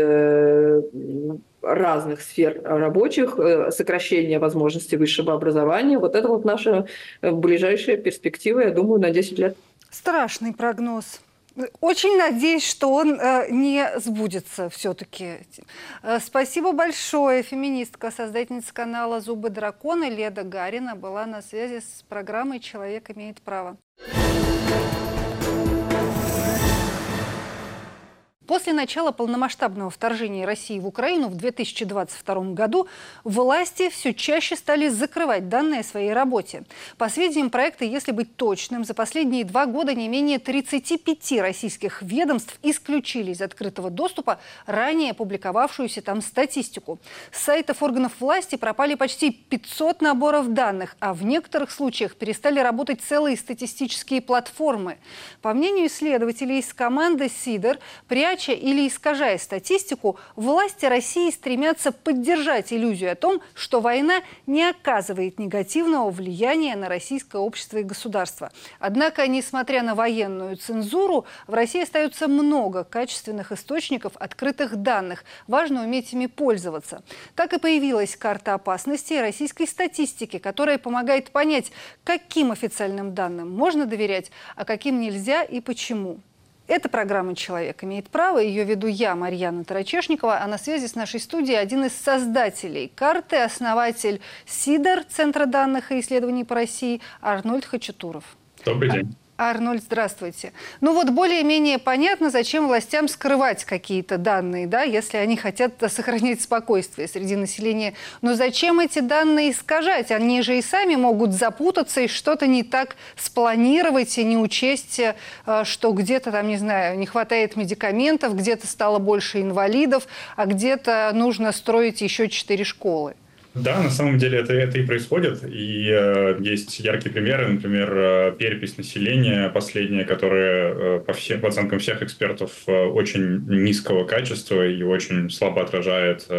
разных сфер рабочих, сокращение возможностей высшего образования. Вот это вот наша ближайшая перспектива, я думаю, на 10 лет. Страшный прогноз. Очень надеюсь, что он не сбудется все-таки. Спасибо большое. Феминистка, создательница канала «Зубы дракона» Леда Гарина была на связи с программой «Человек имеет право». После начала полномасштабного вторжения России в Украину в 2022 году власти все чаще стали закрывать данные о своей работе. По сведениям проекта, если быть точным, за последние 2 года не менее 35 российских ведомств исключили из открытого доступа ранее публиковавшуюся там статистику. С сайтов органов власти пропали почти 500 наборов данных, а в некоторых случаях перестали работать целые статистические платформы. По мнению исследователей из команды «Сидор», пряча или искажая статистику, власти России стремятся поддержать иллюзию о том, что война не оказывает негативного влияния на российское общество и государство. Однако, несмотря на военную цензуру, в России остается много качественных источников открытых данных. Важно уметь ими пользоваться. Так и появилась карта опасностей российской статистики, которая помогает понять, каким официальным данным можно доверять, а каким нельзя и почему. Эта программа «Человек имеет право». Ее веду я, Марьяна Тарачешникова. А на связи с нашей студией один из создателей карты, основатель СИДОР, Центра данных и исследований по России, Арнольд Хачатуров. Добрый день. Арнольд, здравствуйте. Ну вот более-менее понятно, зачем властям скрывать какие-то данные, да, если они хотят сохранять спокойствие среди населения. Но зачем эти данные искажать? Они же и сами могут запутаться и что-то не так спланировать и не учесть, что где-то там, не знаю, не хватает медикаментов, где-то стало больше инвалидов, а где-то нужно строить еще 4 школы. Да, на самом деле это и происходит. И есть яркие примеры, например, перепись населения последняя, которая по оценкам всех экспертов очень низкого качества и очень слабо отражает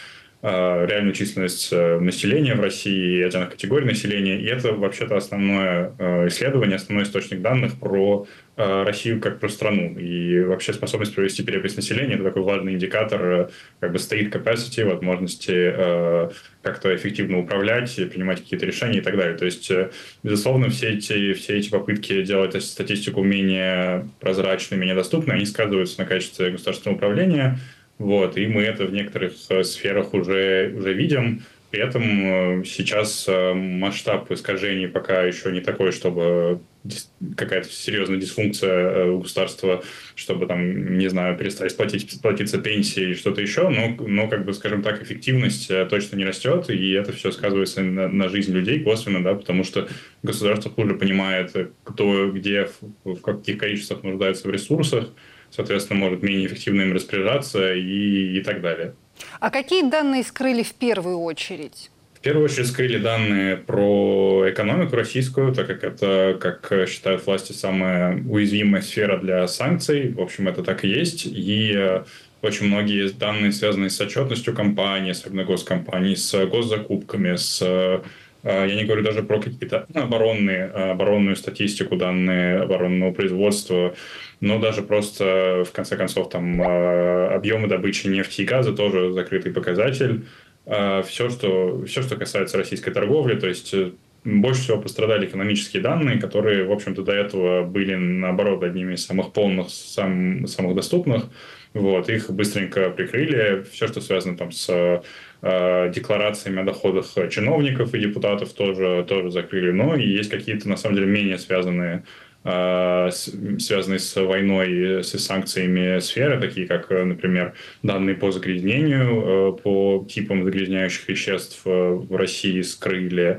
реальную численность населения в России и отдельных категорий населения. И это вообще-то основное исследование, основной источник данных про Россию как про страну. И вообще способность провести перепись населения – это такой важный индикатор как бы state capacity, возможности как-то эффективно управлять, принимать какие-то решения и так далее. То есть, безусловно, все эти попытки делать статистику менее прозрачной, менее доступной, они сказываются на качестве государственного управления. Вот, и мы это в некоторых сферах уже видим. При этом сейчас масштаб искажений пока еще не такой, чтобы какая-то серьезная дисфункция государства, чтобы там, не знаю, перестать платиться пенсии или что-то еще, но как бы, скажем так, эффективность точно не растет, и это все сказывается на жизнь людей косвенно, да, потому что государство хуже понимает, кто где, в каких количествах нуждается в ресурсах, соответственно, может менее эффективно им распоряжаться и так далее. А какие данные скрыли в первую очередь? первую очередь скрыли данные про экономику российскую, так как это, как считают власти, самая уязвимая сфера для санкций. В общем, это так и есть. И очень многие данные, связанные с отчетностью компании, особенно госкомпаний, с госзакупками, я не говорю даже про какие-то оборонную статистику, данные оборонного производства, но даже просто, в конце концов, там объемы добычи нефти и газа тоже закрытый показатель. Все, что касается российской торговли, то есть больше всего пострадали экономические данные, которые, в общем-то, до этого были, наоборот, одними из самых полных, самых доступных. Вот, их быстренько прикрыли. Все, что связано там с декларациями о доходах чиновников и депутатов, тоже закрыли. Но и есть какие-то, на самом деле, менее связанные с войной, с санкциями сферы, такие как, например, данные по загрязнению, по типам загрязняющих веществ в России скрыли.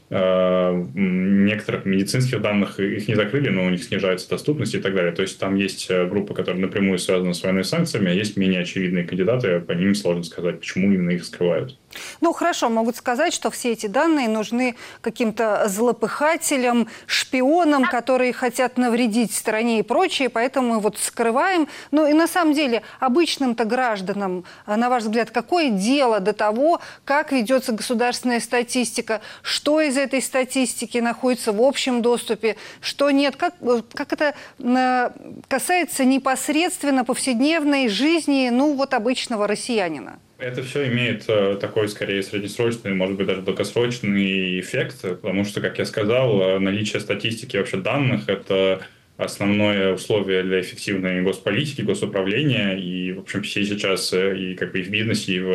Некоторых медицинских данных их не закрыли, но у них снижается доступность и так далее. То есть там есть группа, которая напрямую связана с войной и санкциями, а есть менее очевидные кандидаты, по ним сложно сказать, почему именно их скрывают. Ну, хорошо, могут сказать, что все эти данные нужны каким-то злопыхателям, шпионам, которые хотят навредить стране и прочее, поэтому мы вот скрываем. Ну и на самом деле обычным-то гражданам, на ваш взгляд, какое дело до того, как ведется государственная статистика, что из этой статистики находится в общем доступе, что нет, как это касается непосредственно повседневной жизни, ну вот обычного россиянина? Это все имеет такой, скорее, среднесрочный, может быть, даже долгосрочный эффект, потому что, как я сказал, наличие статистики, вообще данных – это основное условие для эффективной госполитики, госуправления. И, в общем, все сейчас и как бы и в бизнесе, и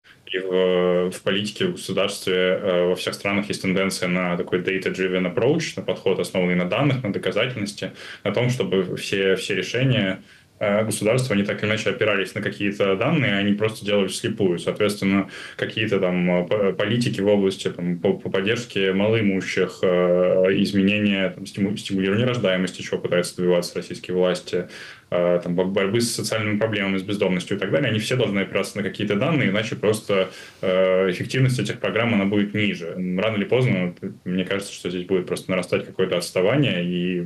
в политике, в государстве, во всех странах есть тенденция на такой data-driven approach, на подход, основанный на данных, на доказательности, на том, чтобы все решения государства, они так или иначе опирались на какие-то данные, они просто делали вслепую. Соответственно, какие-то там политики в области там, по поддержке малоимущих, изменения, там, стимулирования рождаемости, чего пытаются добиваться российские власти, там, борьбы с социальными проблемами, с бездомностью и так далее, они все должны опираться на какие-то данные, иначе просто эффективность этих программ, она будет ниже. Рано или поздно, мне кажется, что здесь будет просто нарастать какое-то отставание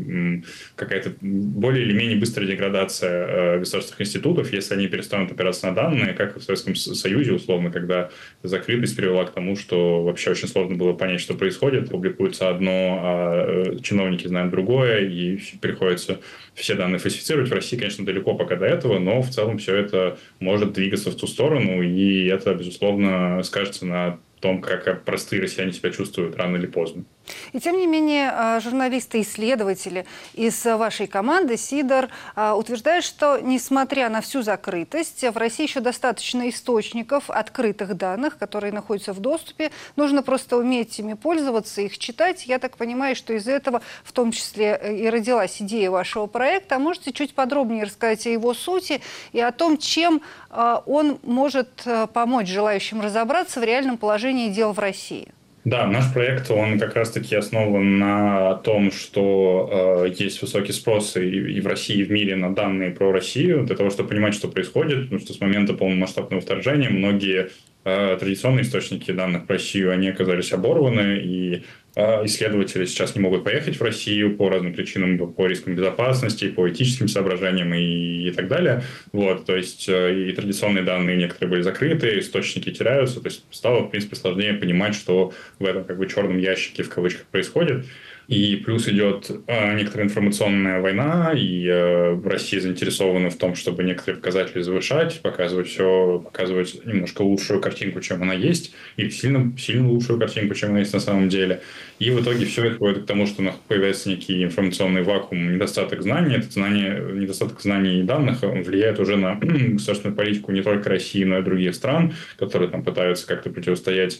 и какая-то более или менее быстрая деградация государственных институтов, если они перестанут опираться на данные, как в Советском Союзе, условно, когда закрытость привела к тому, что вообще очень сложно было понять, что происходит, публикуется одно, а чиновники знают другое, и приходится все данные фальсифицировать. В России, конечно, далеко пока до этого, но в целом все это может двигаться в ту сторону, и это, безусловно, скажется на том, как простые россияне себя чувствуют рано или поздно. И тем не менее, журналисты-исследователи из вашей команды СИДОР утверждают, что, несмотря на всю закрытость, в России еще достаточно источников открытых данных, которые находятся в доступе. Нужно просто уметь ими пользоваться, их читать. Я так понимаю, что из этого в том числе и родилась идея вашего проекта. Можете чуть подробнее рассказать о его сути и о том, чем он может помочь желающим разобраться в реальном положении дел в России? Да, наш проект, он как раз-таки основан на том, что есть высокий спрос и в России, и в мире на данные про Россию, для того, чтобы понимать, что происходит, потому что с момента полномасштабного вторжения многие традиционные источники данных про Россию, они оказались оборваны, и исследователи сейчас не могут поехать в Россию по разным причинам, по рискам безопасности, по этическим соображениям и так далее. Вот, то есть и традиционные данные некоторые были закрыты, источники теряются, то есть стало, в принципе, сложнее понимать, что в этом как бы черном ящике в кавычках происходит. И плюс идет некоторая информационная война, и Россия заинтересована в том, чтобы некоторые показатели завышать, показывать немножко лучшую картинку, чем она есть, или сильно лучшую картинку, чем она есть на самом деле. И в итоге все это приводит к тому, что появляется некий информационный вакуум, недостаток знаний. Недостаток знаний и данных влияет уже на государственную политику не только России, но и других стран, которые там пытаются как-то противостоять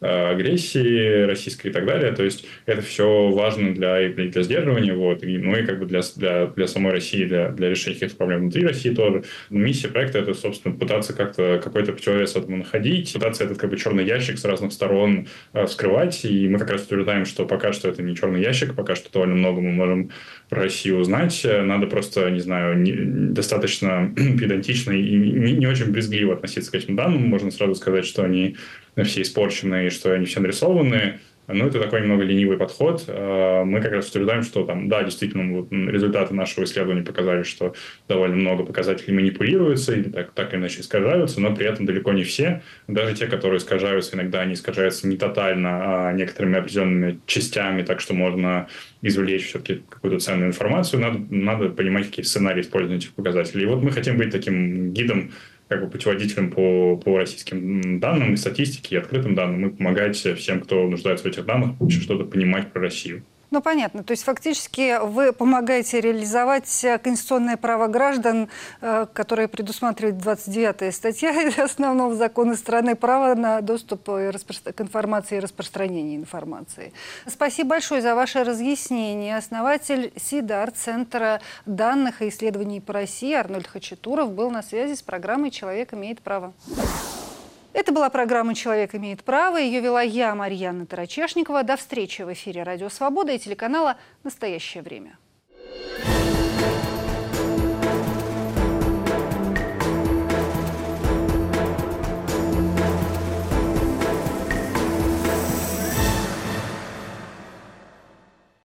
агрессии российской и так далее. То есть это все важно для сдерживания, вот, и как бы для самой России, для решения каких-то проблем внутри России тоже. Миссия проекта — это, собственно, пытаться как-то какой-то противовес этому находить, пытаться этот как бы черный ящик с разных сторон вскрывать. И мы как раз утверждаем, что пока что это не черный ящик, пока что довольно много мы можем про Россию узнать. Надо просто, не знаю, достаточно педантично и не очень брезгливо относиться к этим данным. Можно сразу сказать, что они все испорченные, что они все нарисованные. Ну, это такой немного ленивый подход. Мы как раз утверждаем, что да, действительно, вот результаты нашего исследования показали, что довольно много показателей манипулируются или так или иначе искажаются, но при этом далеко не все. Даже те, которые искажаются, иногда они искажаются не тотально, а некоторыми определенными частями, так что можно извлечь все-таки какую-то ценную информацию. Надо понимать, какие сценарии использования этих показателей. И вот мы хотим быть таким гидом, как бы путеводителем по российским данным и статистике, и открытым данным, и помогать всем, кто нуждается в этих данных, что-то понимать про Россию. Ну, понятно. То есть фактически вы помогаете реализовать конституционное право граждан, которое предусматривает 29-я статья основного закона страны, право на доступ к информации и распространение информации. Спасибо большое за ваше разъяснение. Основатель СИДАР, Центра данных и исследований по России, Арнольд Хачатуров был на связи с программой «Человек имеет право». Это была программа «Человек имеет право». Ее вела я, Марьяна Тарачешникова. До встречи в эфире «Радио Свобода» и телеканала «Настоящее время».